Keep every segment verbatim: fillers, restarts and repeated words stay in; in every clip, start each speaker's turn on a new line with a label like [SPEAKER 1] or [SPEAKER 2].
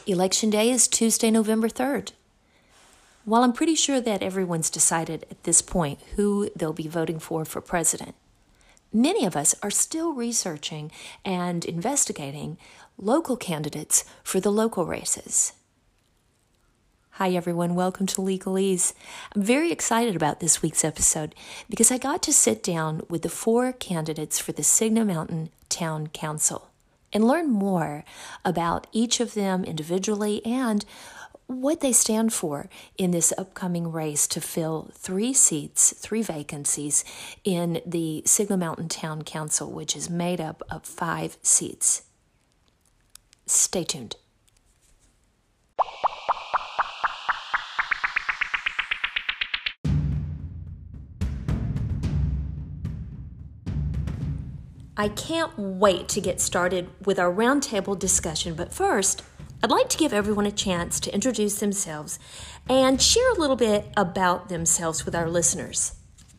[SPEAKER 1] Election Day is Tuesday, November third. While I'm pretty sure that everyone's decided at this point who they'll be voting for for president, many of us are still researching and investigating local candidates for the local races. Hi everyone, welcome to Legalese. I'm very excited about this week's episode because I got to sit down with the four candidates for the Signal Mountain Town Council and learn more about each of them individually and what they stand for in this upcoming race to fill three seats, three vacancies in the Signal Mountain Town Council, which is made up of five seats. Stay tuned. I can't wait to get started with our roundtable discussion, but first, I'd like to give everyone a chance to introduce themselves and share a little bit about themselves with our listeners.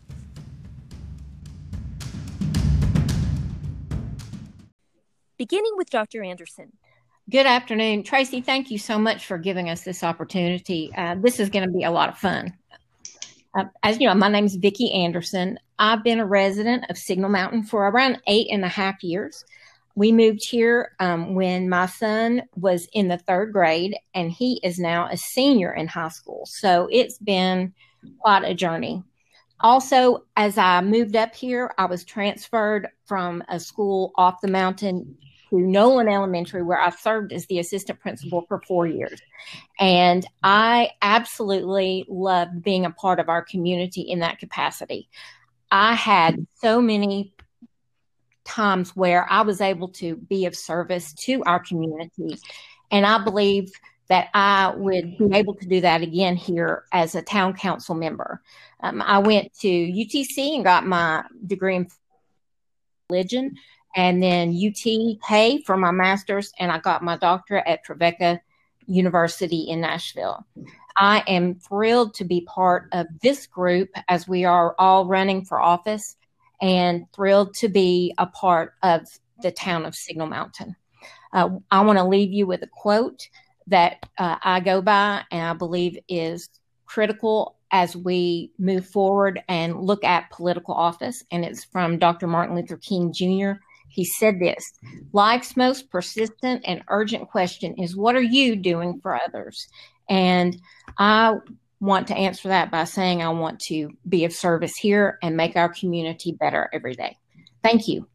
[SPEAKER 1] Beginning with Doctor Anderson.
[SPEAKER 2] Good afternoon. Tracy, thank you so much for giving us this opportunity. Uh, this is going to be a lot of fun. Uh, as you know, my name is Vicki Anderson. I've been a resident of Signal Mountain for around eight and a half years. We moved here um, when my son was in the third grade, and he is now a senior in high school. So it's been quite a journey. Also, as I moved up here, I was transferred from a school off the mountain to Nolan Elementary, where I served as the assistant principal for four years. And I absolutely loved being a part of our community in that capacity. I had so many times where I was able to be of service to our community. And I believe that I would be able to do that again here as a town council member. Um, I went to U T C and got my degree in religion, and then U T Hay for my master's, and I got my doctorate at Trevecca University in Nashville. I am thrilled to be part of this group as we are all running for office, and thrilled to be a part of the town of Signal Mountain. Uh, I want to leave you with a quote that uh, I go by and I believe is critical as we move forward and look at political office, and it's from Doctor Martin Luther King Junior He said this: "Life's most persistent and urgent question is, what are you doing for others?" And I want to answer that by saying I want to be of service here and make our community better every day. Thank you.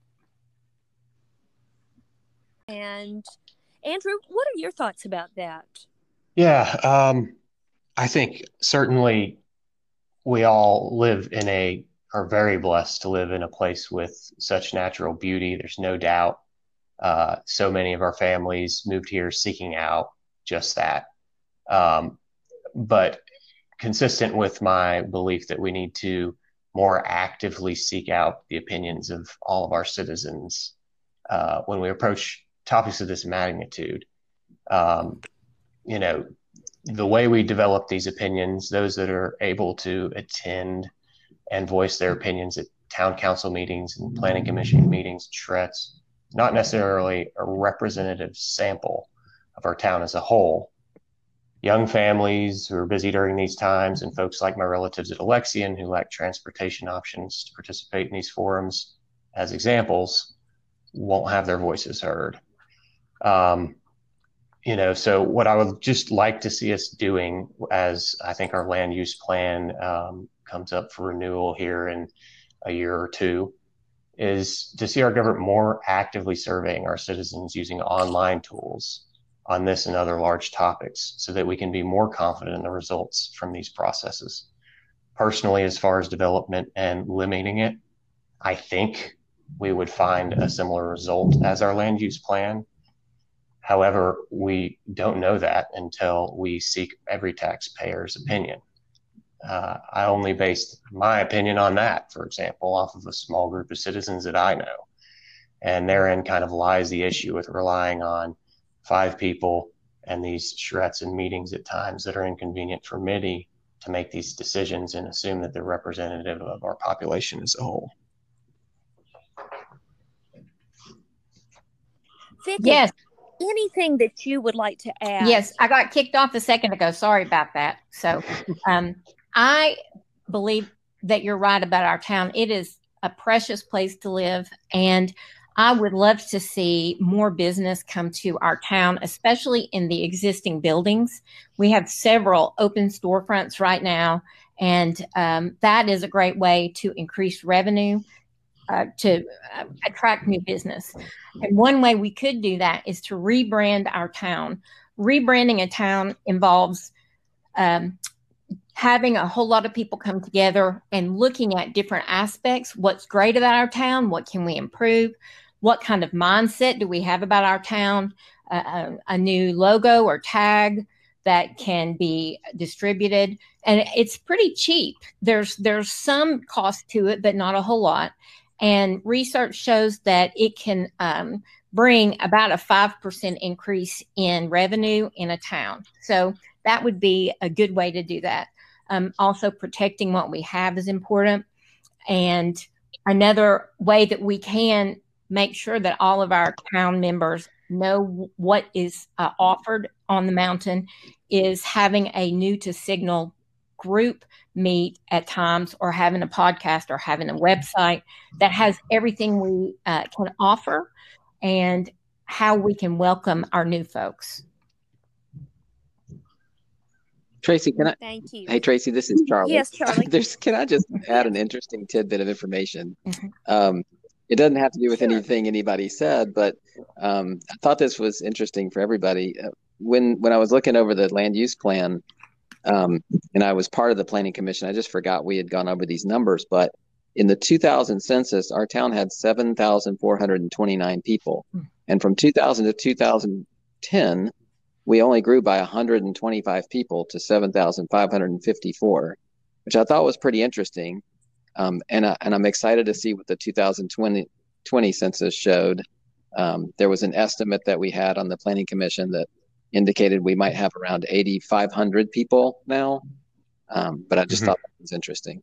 [SPEAKER 1] And Andrew, what are your thoughts about that?
[SPEAKER 3] Yeah, um, I think certainly we all live in a, are very blessed to live in a place with such natural beauty. There's no doubt. Uh, so many of our families moved here seeking out just that. Um, but consistent with my belief that we need to more actively seek out the opinions of all of our citizens uh, when we approach topics of this magnitude. Um, you know, the way we develop these opinions, those that are able to attend and voice their opinions at town council meetings and planning commission meetings, S R E Ts, not necessarily a representative sample of our town as a whole. Young families who are busy during these times, and folks like my relatives at Alexian who lack transportation options to participate in these forums as examples, won't have their voices heard. Um, you know, so what I would just like to see us doing, as I think our land use plan um, comes up for renewal here in a year or two, is to see our government more actively surveying our citizens using online tools on this and other large topics so that we can be more confident in the results from these processes. Personally, as far as development and limiting it, I think we would find a similar result as our land use plan. However, we don't know that until we seek every taxpayer's opinion. Uh, I only based my opinion on that, for example, off of a small group of citizens that I know. And therein kind of lies the issue with relying on five people and these S R E Ts and meetings at times that are inconvenient for many to make these decisions and assume that they're representative of our population as a whole.
[SPEAKER 2] Yes.
[SPEAKER 4] anything that you would like to add?
[SPEAKER 2] Yes, I got kicked off a second ago. Sorry about that. So um, I believe that you're right about our town. It is a precious place to live. And I would love to see more business come to our town, especially in the existing buildings. We have several open storefronts right now, and um, that is a great way to increase revenue, uh, to uh, attract new business. And one way we could do that is to rebrand our town. Rebranding a town involves um, having a whole lot of people come together and looking at different aspects. What's great about our town? What can we improve? What kind of mindset do we have about our town? Uh, a, a new logo or tag that can be distributed. And it's pretty cheap. There's, there's some cost to it, but not a whole lot. And research shows that it can um, bring about a five percent increase in revenue in a town. So that would be a good way to do that. Um, also, protecting what we have is important. And another way that we can make sure that all of our town members know what is uh, offered on the mountain is having a new to Signal group meet at times, or having a podcast, or having a website that has everything we uh, can offer and how we can welcome our new folks.
[SPEAKER 5] Tracy, can I?
[SPEAKER 4] Thank you.
[SPEAKER 5] Hey, Tracy, this is Charlie.
[SPEAKER 4] Yes, Charlie.
[SPEAKER 5] There's, can I just add an interesting tidbit of information? Mm-hmm. Um, it doesn't have to do with sure. anything anybody said, but um, I thought this was interesting for everybody. When when I was looking over the land use plan, um, and I was part of the planning commission, I just forgot we had gone over these numbers. But in the two thousand census, our town had seven thousand four hundred twenty-nine people, mm-hmm. and from two thousand to two thousand ten. We only grew by one hundred twenty-five people to seven thousand five hundred fifty-four, which I thought was pretty interesting. Um, and, I, and I'm excited to see what the two thousand twenty census showed. Um, there was an estimate that we had on the Planning Commission that indicated we might have around eighty-five hundred people now. Um, but I just mm-hmm. thought that was interesting.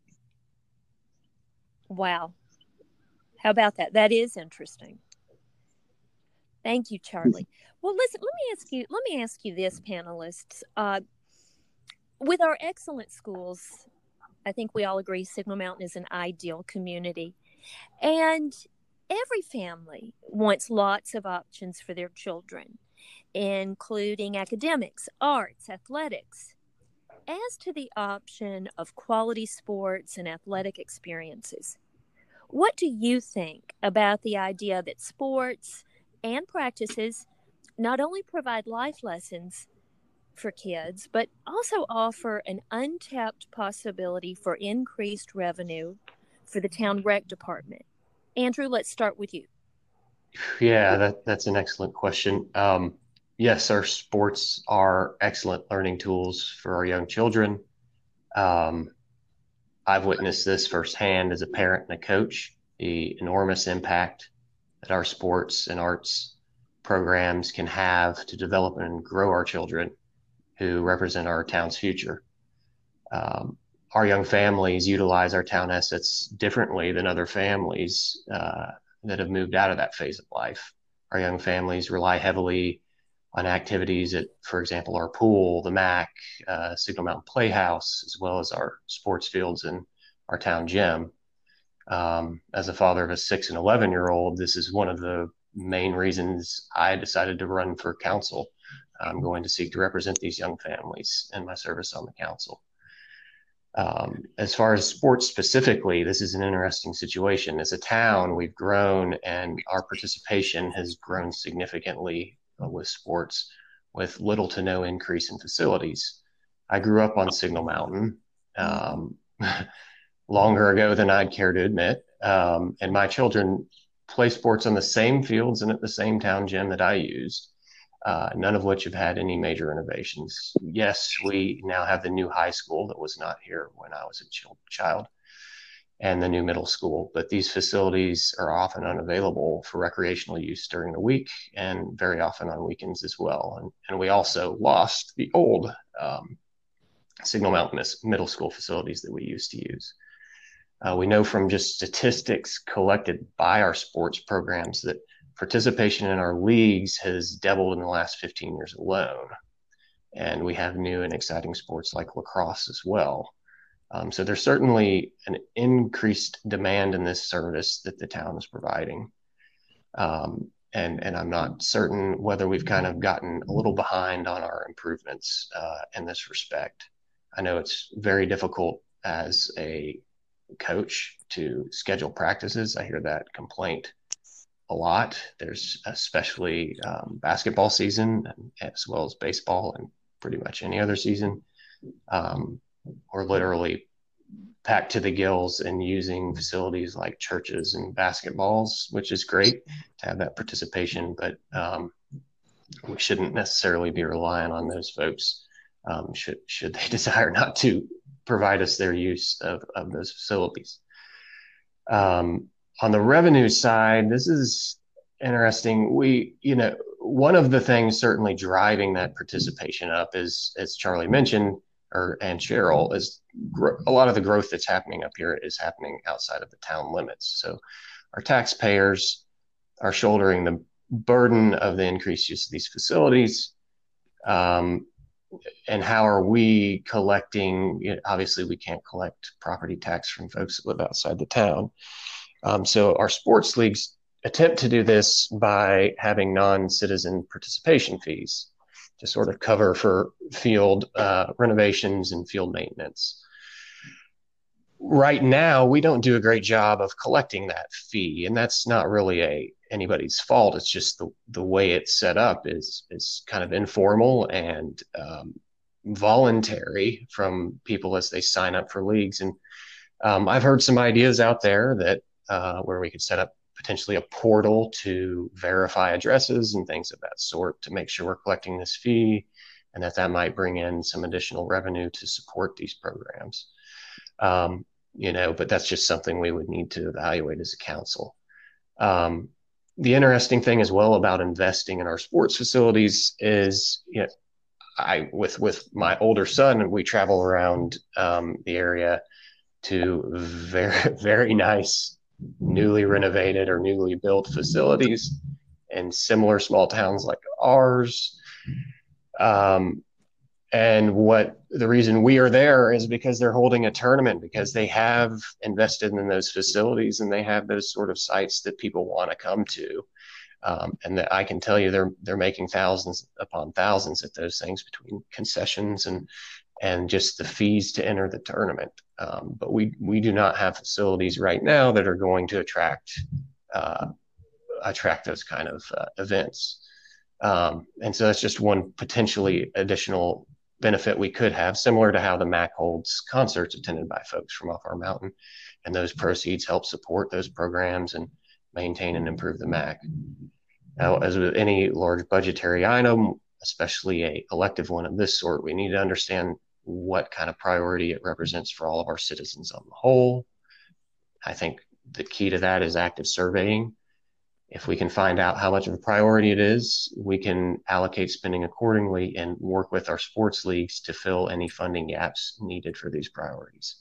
[SPEAKER 4] Wow. How about that? That is interesting. Thank you, Charlie. Well, listen, let me ask you, let me ask you this, panelists. Uh, with our excellent schools, I think we all agree Signal Mountain is an ideal community. And every family wants lots of options for their children, including academics, arts, athletics. As to the option of quality sports and athletic experiences, what do you think about the idea that sports and practices not only provide life lessons for kids, but also offer an untapped possibility for increased revenue for the town rec department? Andrew, let's start with you.
[SPEAKER 3] Yeah, that, that's an excellent question. Um, yes, our sports are excellent learning tools for our young children. Um, I've witnessed this firsthand as a parent and a coach, the enormous impact that our sports and arts programs can have to develop and grow our children who represent our town's future. Um, our young families utilize our town assets differently than other families uh, that have moved out of that phase of life. Our young families rely heavily on activities at, for example, our pool, the M A C, uh, Signal Mountain Playhouse, as well as our sports fields and our town gym. Um, as a father of a six and eleven year old, this is one of the main reasons I decided to run for council. I'm going to seek to represent these young families in my service on the council. Um, as far as sports specifically, this is an interesting situation. As a town, we've grown and our participation has grown significantly with sports with little to no increase in facilities. I grew up on Signal Mountain um, longer ago than I'd care to admit. Um, and my children play sports on the same fields and at the same town gym that I used, uh, none of which have had any major innovations. Yes, we now have the new high school that was not here when I was a ch- child, and the new middle school, but these facilities are often unavailable for recreational use during the week and very often on weekends as well. And, and we also lost the old um, Signal Mountain middle school facilities that we used to use. Uh, we know from just statistics collected by our sports programs that participation in our leagues has doubled in the last fifteen years alone. And we have new and exciting sports like lacrosse as well. Um, so there's certainly an increased demand in this service that the town is providing. Um, and, and I'm not certain whether we've kind of gotten a little behind on our improvements uh, in this respect. I know it's very difficult as a coach to schedule practices. I hear that complaint a lot. There's especially um, basketball season as well as baseball and pretty much any other season. Um, we're literally packed to the gills and using facilities like churches and basketballs, which is great to have that participation, but um, we shouldn't necessarily be relying on those folks um, should, should they desire not to provide us their use of, of those facilities. Um, on the revenue side, this is interesting. We, you know, one of the things certainly driving that participation up is, as Charlie mentioned, or and Cheryl, is gr- a lot of the growth that's happening up here is happening outside of the town limits. So our taxpayers are shouldering the burden of the increased use of these facilities. Um, and how are we collecting? You know, obviously, we can't collect property tax from folks that live outside the town. Um, so our sports leagues attempt to do this by having non-citizen participation fees to sort of cover for field uh, renovations and field maintenance. Right now, we don't do a great job of collecting that fee, and that's not really a anybody's fault. It's just the, the way it's set up is, is kind of informal and um, voluntary from people as they sign up for leagues. And um, I've heard some ideas out there that uh, where we could set up potentially a portal to verify addresses and things of that sort to make sure we're collecting this fee, and that that might bring in some additional revenue to support these programs. Um, you know, but that's just something we would need to evaluate as a council. Um, the interesting thing as well about investing in our sports facilities is, you know, I, with, with my older son, we travel around um, the area to very, very nice, newly renovated or newly built facilities in similar small towns like ours. Um, and what the reason we are there is because they're holding a tournament, because they have invested in those facilities and they have those sort of sites that people want to come to. Um, and that I can tell you they're they're making thousands upon thousands at those things between concessions and and just the fees to enter the tournament. Um, but we we do not have facilities right now that are going to attract uh, attract those kind of uh, events. Um, and so that's just one potentially additional benefit we could have, similar to how the M A C holds concerts attended by folks from off our mountain. And those proceeds help support those programs and maintain and improve the M A C. Now, as with any large budgetary item, especially a elective one of this sort, we need to understand what kind of priority it represents for all of our citizens on the whole. I think the key to that is active surveying. If we can find out how much of a priority it is, we can allocate spending accordingly and work with our sports leagues to fill any funding gaps needed for these priorities.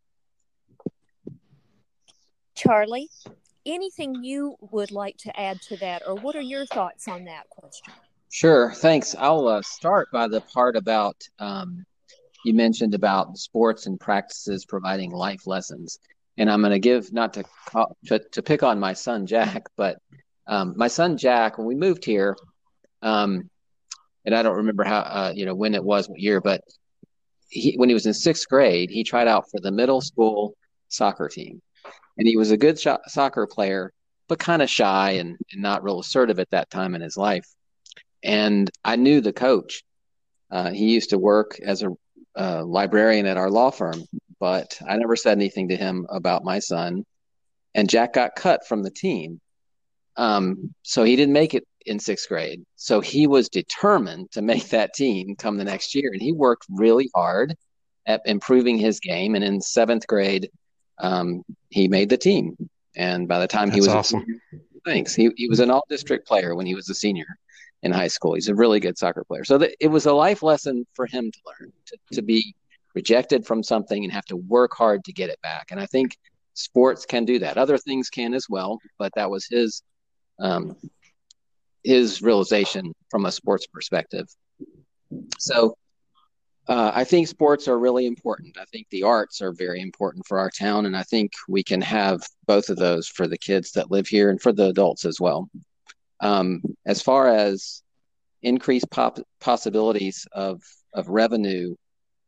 [SPEAKER 4] Charlie, anything you would like to add to that, or what are your thoughts on that question?
[SPEAKER 5] Sure, thanks. I'll uh, start by the part about, um, you mentioned about sports and practices providing life lessons. And I'm going to give, not to, to to pick on my son, Jack, but um, my son, Jack, when we moved here, um, and I don't remember how, uh, you know, when it was, what year, but he, when he was in sixth grade, he tried out for the middle school soccer team. And he was a good sh- soccer player, but kind of shy and, and not real assertive at that time in his life. And I knew the coach. Uh, he used to work as a uh, librarian at our law firm, but I never said anything to him about my son. And Jack got cut from the team. Um, so he didn't make it in sixth grade. So he was determined to make that team come the next year. And he worked really hard at improving his game. And in seventh grade, um, he made the team. And by the time
[SPEAKER 3] That's
[SPEAKER 5] he was
[SPEAKER 3] awesome.
[SPEAKER 5] a senior, thanks. He, he was an all district player when he was a senior in high school. He's a really good soccer player. So the, it was a life lesson for him to learn, to, to be rejected from something and have to work hard to get it back. And I think sports can do that. Other things can as well, but that was his um, his realization from a sports perspective. So uh, I think sports are really important. I think the arts are very important for our town, and I think we can have both of those for the kids that live here and for the adults as well. Um, as far as increased pop- possibilities of, of revenue,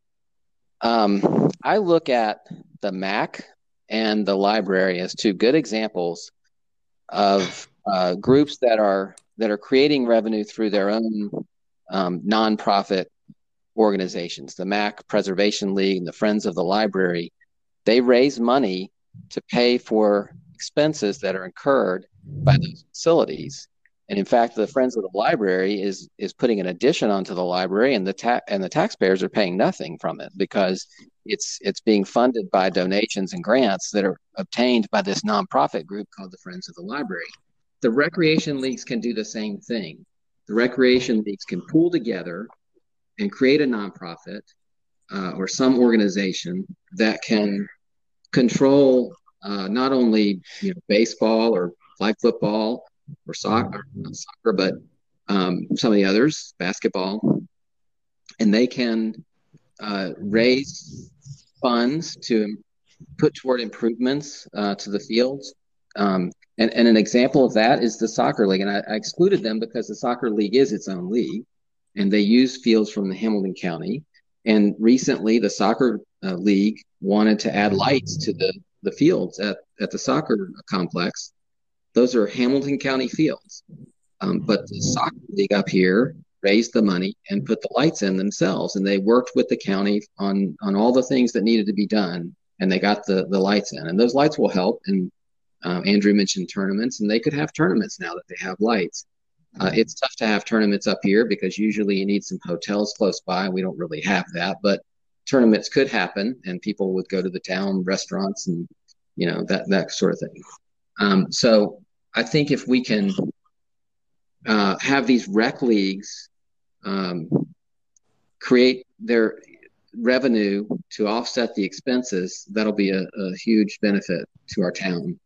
[SPEAKER 5] um, I look at the M A C and the library as two good examples of uh, groups that are that are creating revenue through their own um, nonprofit organizations. The M A C Preservation League and the Friends of the Library, they raise money to pay for expenses that are incurred by those facilities. And in fact, the Friends of the Library is is putting an addition onto the library, and the ta- and the taxpayers are paying nothing from it because it's it's being funded by donations and grants that are obtained by this nonprofit group called the Friends of the Library. The recreation leagues can do the same thing. The recreation leagues can pool together and create a nonprofit uh, or some organization that can control uh, not only you know baseball or flag football or soccer, not soccer, but um, some of the others, basketball, and they can uh, raise funds to put toward improvements uh, to the fields. Um, and, and an example of that is the soccer league. And I, I excluded them because the soccer league is its own league, and they use fields from the Hamilton County. And recently, the soccer uh, league wanted to add lights to the, the fields at, at the soccer complex. Those are Hamilton County fields. Um, but the soccer league up here raised the money and put the lights in themselves. And they worked with the county on, on all the things that needed to be done. And they got the, the lights in. And those lights will help. And um, Andrew mentioned tournaments, and they could have tournaments now that they have lights. Uh, it's tough to have tournaments up here because usually you need some hotels close by. We don't really have that. But tournaments could happen, and people would go to the town restaurants and, you know, that, that sort of thing. Um, so I think if we can uh, have these rec leagues um, create their revenue to offset the expenses, that'll be a, a huge benefit to our town.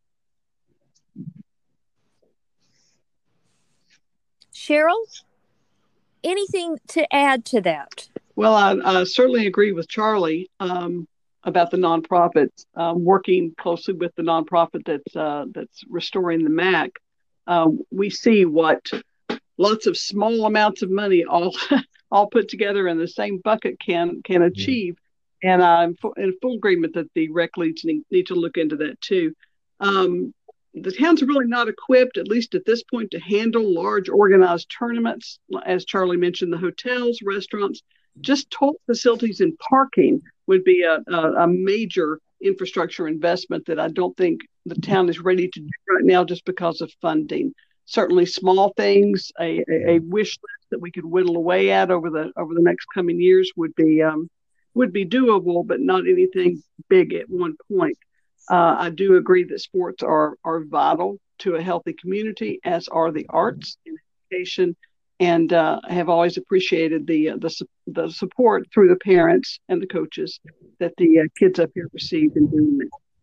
[SPEAKER 4] Cheryl, anything to add to that?
[SPEAKER 6] Well, I, I certainly agree with Charlie um, about the nonprofits, um, working closely with the nonprofit that's uh, that's restoring the M A C. Uh, we see what lots of small amounts of money all all put together in the same bucket can can achieve. Mm-hmm. And I'm in full agreement that the rec leagues need, need to look into that too. Um, the town's really not equipped, at least at this point, to handle large organized tournaments. As Charlie mentioned, the hotels, restaurants, just toll facilities and parking would be a, a, a major infrastructure investment that I don't think the town is ready to do right now just because of funding. Certainly small things, a, a, a wish list that we could whittle away at over the over the next coming years would be um, would be doable, but not anything big at one point. Uh, I do agree that sports are are vital to a healthy community, as are the arts and education, and uh, have always appreciated the, uh, the the support through the parents and the coaches that the uh, kids up here receive in doing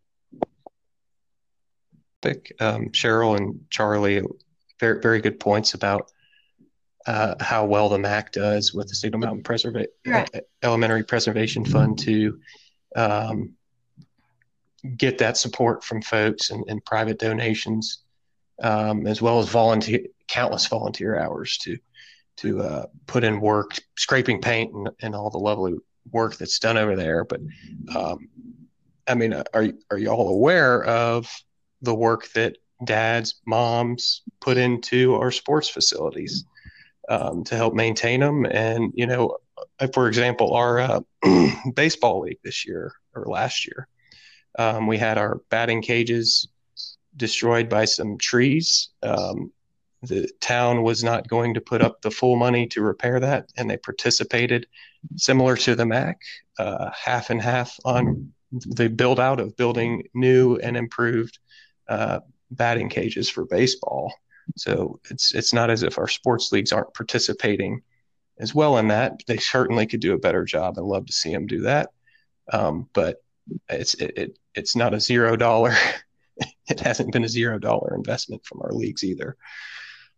[SPEAKER 3] this. Um, Cheryl and Charlie, very very good points about uh, how well the M A C does with the Signal Mountain Preserva- right. uh, Elementary Preservation Fund to um, get that support from folks and, and private donations, um, as well as volunteer countless volunteer hours to to uh, put in work, scraping paint and, and all the lovely work that's done over there. But um, I mean, are are you all aware of the work that dads, moms put into our sports facilities um, to help maintain them? And, you know, for example, our uh, baseball league this year or last year, um, we had our batting cages destroyed by some trees. Um, the town was not going to put up the full money to repair that, and they participated, similar to the M A C, uh, half and half on the build out of building new and improved uh, batting cages for baseball. So it's it's not as if our sports leagues aren't participating as well in that. They certainly could do a better job. I'd love to see them do that. Um, but it's it, it it's not a zero dollar. It hasn't been a zero dollar investment from our leagues either.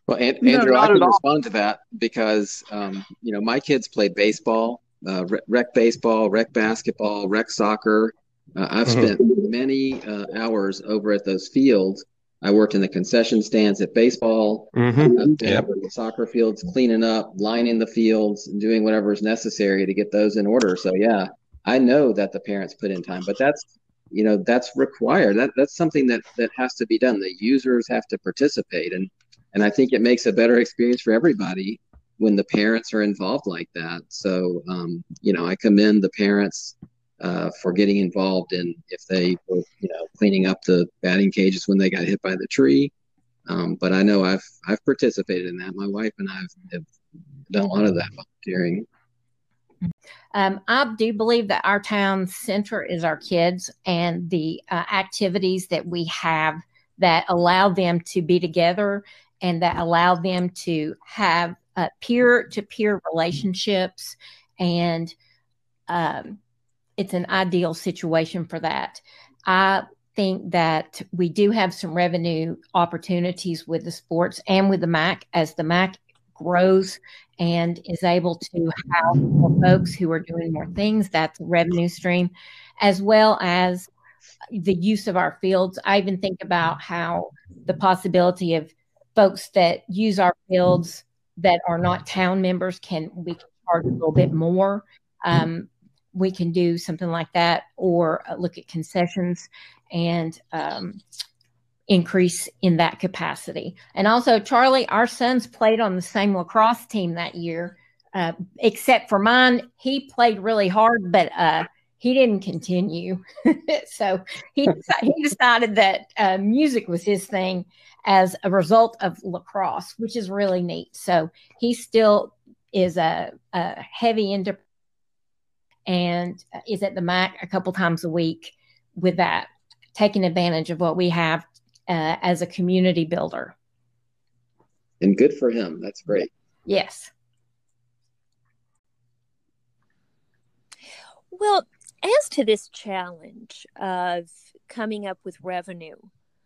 [SPEAKER 5] Well, An-
[SPEAKER 6] No,
[SPEAKER 5] Andrew, I
[SPEAKER 6] not at
[SPEAKER 5] can
[SPEAKER 6] all.
[SPEAKER 5] respond to that because, um, you know, my kids played baseball, uh, rec, rec baseball, rec basketball, rec soccer. Uh, I've
[SPEAKER 3] Mhm.
[SPEAKER 5] spent many uh, hours over at those fields. I worked in the concession stands at baseball.
[SPEAKER 3] Mhm.
[SPEAKER 5] I've been
[SPEAKER 3] Yep.
[SPEAKER 5] over the soccer fields, cleaning up, lining the fields, and doing whatever is necessary to get those in order. So, yeah, I know that the parents put in time, but that's, you know, that's required. That that's something that that has to be done. The users have to participate, and and I think it makes a better experience for everybody when the parents are involved like that. So, um, you know, I commend the parents uh, for getting involved in if they were, you know, cleaning up the batting cages when they got hit by the tree. Um, but I know I've I've participated in that. My wife and I have, have done a lot of that volunteering.
[SPEAKER 2] Um, I do believe that our town center is our kids and the uh, activities that we have that allow them to be together and that allow them to have uh, peer-to-peer relationships. And um, it's an ideal situation for that. I think that we do have some revenue opportunities with the sports and with the M A C as the M A C grows and is able to house more folks who are doing more things. That's a revenue stream, as well as the use of our fields. I even think about how the possibility of folks that use our fields that are not town members can we can charge a little bit more. Um, we can do something like that, or look at concessions and um, increase in that capacity. And also, Charlie, our sons played on the same lacrosse team that year, uh, except for mine. He played really hard, but uh, he didn't continue. So he, he decided that uh, music was his thing as a result of lacrosse, which is really neat. So he still is a, a heavy into and is at the M A C a couple times a week with that, taking advantage of what we have uh, as a community builder.
[SPEAKER 5] And good for him. That's great.
[SPEAKER 2] Yes.
[SPEAKER 4] Well, as to this challenge of coming up with revenue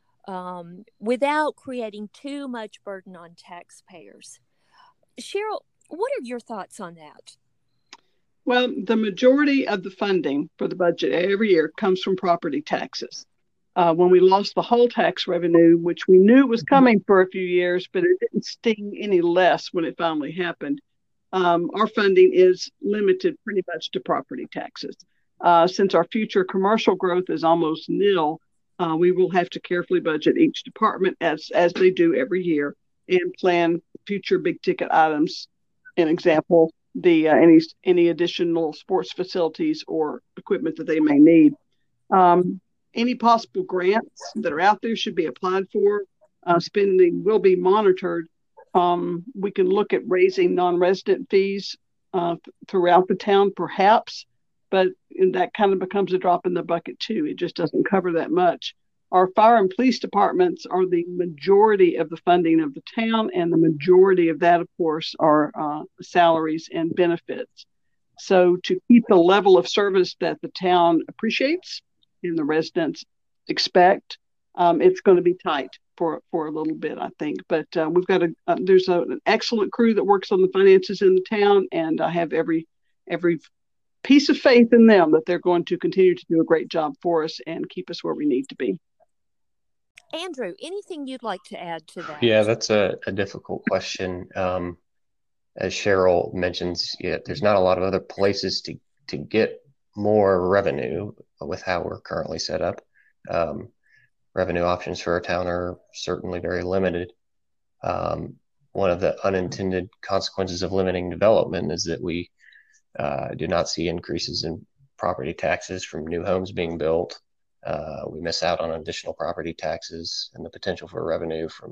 [SPEAKER 4] um, without creating too much burden on taxpayers, Cheryl, what are your thoughts on that?
[SPEAKER 6] Well, the majority of the funding for the budget every year comes from property taxes. Uh, when we lost the whole tax revenue, which we knew was coming for a few years, but it didn't sting any less when it finally happened, um, our funding is limited pretty much to property taxes. Uh, since our future commercial growth is almost nil, uh, we will have to carefully budget each department as, as they do every year and plan future big ticket items. An example, the uh, any any additional sports facilities or equipment that they may need. Um, any possible grants that are out there should be applied for. Uh, spending will be monitored. Um, we can look at raising non-resident fees uh, th- throughout the town, perhaps, but that kind of becomes a drop in the bucket too. It just doesn't cover that much. Our fire and police departments are the majority of the funding of the town, and the majority of that, of course, are uh, salaries and benefits. So to keep the level of service that the town appreciates and the residents expect, um, it's going to be tight for for a little bit, I think. But uh, we've got a uh, there's a, an excellent crew that works on the finances in the town, and I have every every piece of faith in them that they're going to continue to do a great job for us and keep us where we need to be.
[SPEAKER 4] Andrew, anything you'd like to add to that?
[SPEAKER 3] Yeah, that's a, a difficult question. Um, as Cheryl mentions, yeah, there's not a lot of other places to, to get more revenue with how we're currently set up. Um, revenue options for our town are certainly very limited. Um, one of the unintended consequences of limiting development is that we uh, do not see increases in property taxes from new homes being built. Uh, we miss out on additional property taxes and the potential for revenue from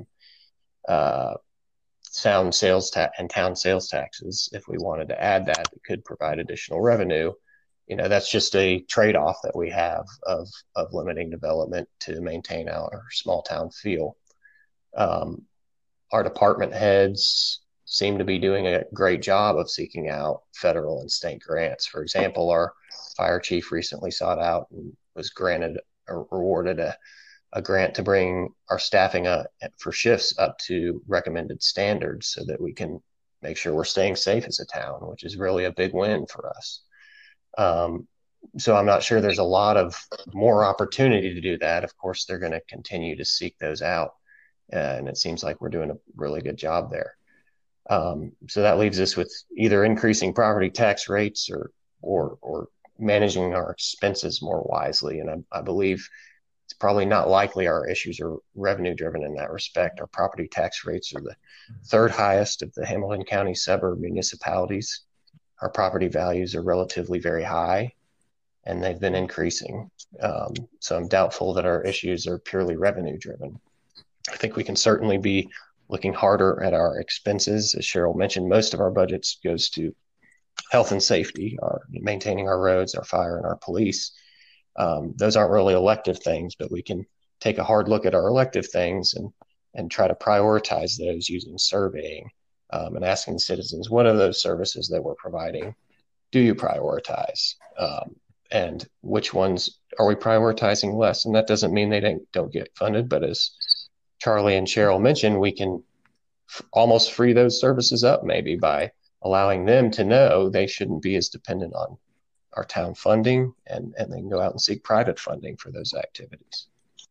[SPEAKER 3] uh, sound sales tax and town sales taxes. If we wanted to add that, it could provide additional revenue. You know, that's just a trade-off that we have of of limiting development to maintain our small town feel. Um, our department heads seem to be doing a great job of seeking out federal and state grants. For example, our fire chief recently sought out and was granted or rewarded a a grant to bring our staffing up for shifts up to recommended standards so that we can make sure we're staying safe as a town, which is really a big win for us. Um, so I'm not sure there's a lot of more opportunity to do that. Of course, they're going to continue to seek those out. And it seems like we're doing a really good job there. Um, so that leaves us with either increasing property tax rates or or or managing our expenses more wisely. And I, I believe it's probably not likely our issues are revenue driven in that respect. Our property tax rates are the third highest of the Hamilton County suburb municipalities. Our property values are relatively very high, and they've been increasing. Um, so I'm doubtful that our issues are purely revenue driven. I think we can certainly be looking harder at our expenses. As Cheryl mentioned, most of our budgets goes to health and safety, our maintaining our roads, our fire, and our police. Um, those aren't really elective things, but we can take a hard look at our elective things and and try to prioritize those using surveying um, and asking citizens, what are those services that we're providing? Do you prioritize? Um, and which ones are we prioritizing less? And that doesn't mean they don't, don't get funded, but as Charlie and Cheryl mentioned, we can f- almost free those services up maybe by allowing them to know they shouldn't be as dependent on our town funding, and, and they can go out and seek private funding for those activities.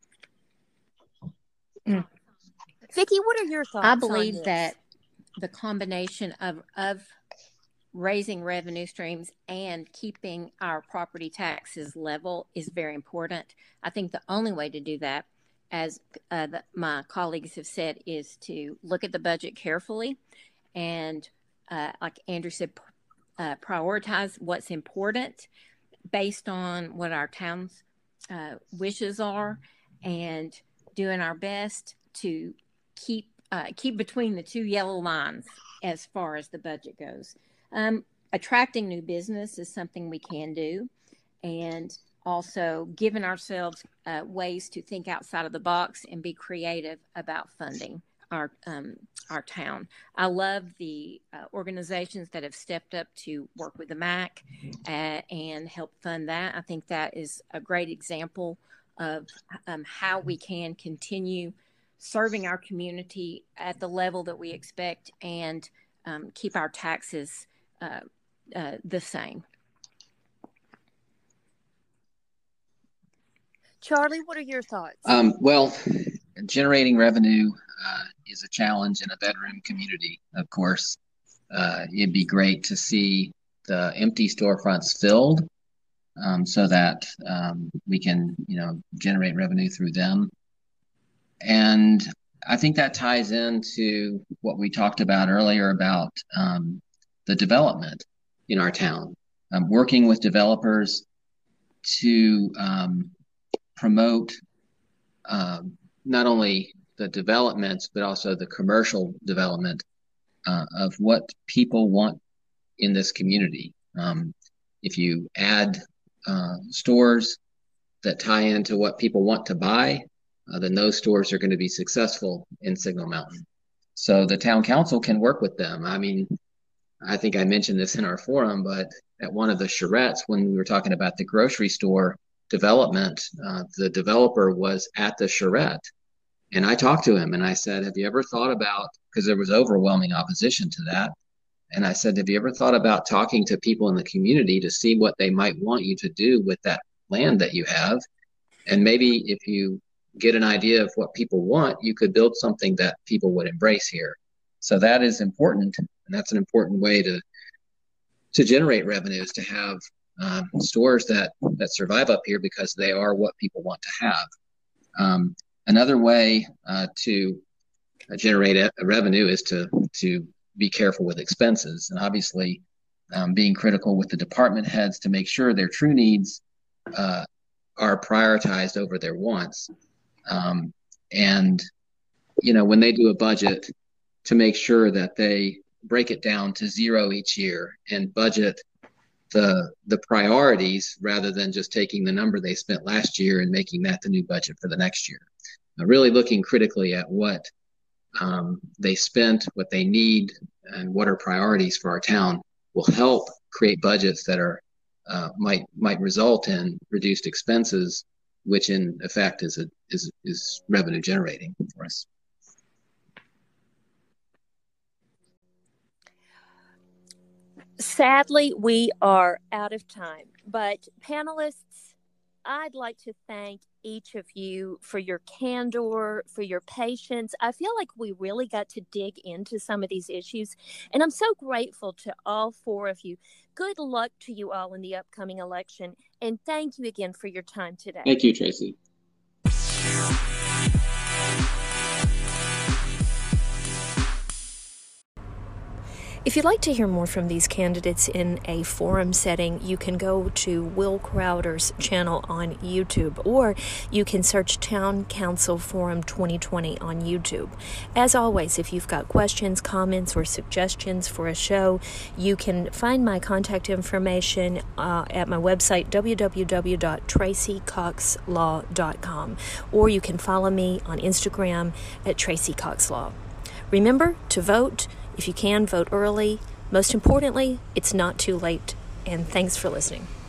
[SPEAKER 4] Mm. Vicki, what are your thoughts?
[SPEAKER 2] I believe
[SPEAKER 4] on this?
[SPEAKER 2] that the combination of, of raising revenue streams and keeping our property taxes level is very important. I think the only way to do that, as uh, the, my colleagues have said, is to look at the budget carefully and, uh, like Andrew said, uh, prioritize what's important based on what our town's uh, wishes are, and doing our best to keep uh, keep between the two yellow lines as far as the budget goes. Um, attracting new business is something we can do, and also giving ourselves uh, ways to think outside of the box and be creative about funding our um, our town. I love the uh, organizations that have stepped up to work with the M A C uh, and help fund that. I think that is a great example of um, how we can continue serving our community at the level that we expect and um, keep our taxes uh, uh, the same.
[SPEAKER 4] Charlie, what are your thoughts?
[SPEAKER 5] Um, well, generating revenue uh, is a challenge in a bedroom community, of course. Uh, it'd be great to see the empty storefronts filled um, so that um, we can, you know, generate revenue through them. And I think that ties into what we talked about earlier about um, the development in our town, um, working with developers to um, promote um, not only the developments, but also the commercial development uh, of what people want in this community. Um, if you add uh, stores that tie into what people want to buy, uh, then those stores are going to be successful in Signal Mountain. So the town council can work with them. I mean, I think I mentioned this in our forum, but at one of the charrettes, when we were talking about the grocery store development, uh, the developer was at the charrette. And I talked to him and I said, have you ever thought about, because there was overwhelming opposition to that. And I said, have you ever thought about talking to people in the community to see what they might want you to do with that land that you have? And maybe if you get an idea of what people want, you could build something that people would embrace here. So that is important. And that's an important way to, to generate revenues, to have um, stores that, that survive up here because they are what people want to have. Um, another way uh, to generate a, a revenue is to, to be careful with expenses. And obviously um, being critical with the department heads to make sure their true needs uh, are prioritized over their wants. Um, and, you know, when they do a budget, to make sure that they break it down to zero each year and budget the the priorities rather than just taking the number they spent last year and making that the new budget for the next year. Now, really looking critically at what um, they spent, what they need, and what are priorities for our town will help create budgets that are uh, might might result in reduced expenses which in effect is a is is revenue generating for us.
[SPEAKER 4] Sadly, we are out of time, but panelists, I'd like to thank each of you for your candor, for your patience. I feel like we really got to dig into some of these issues, and I'm so grateful to all four of you. Good luck to you all in the upcoming election, and thank you again for your time today.
[SPEAKER 5] Thank you, Tracy.
[SPEAKER 1] If you'd like to hear more from these candidates in a forum setting, you can go to Will Crowder's channel on YouTube, or you can search Town Council Forum twenty twenty on YouTube. As always, if you've got questions, comments, or suggestions for a show, you can find my contact information uh, at my website, w w w dot tracy cox law dot com, or you can follow me on Instagram at Tracy Cox Law. Remember to vote. If you can, vote early. Most importantly, it's not too late. And thanks for listening.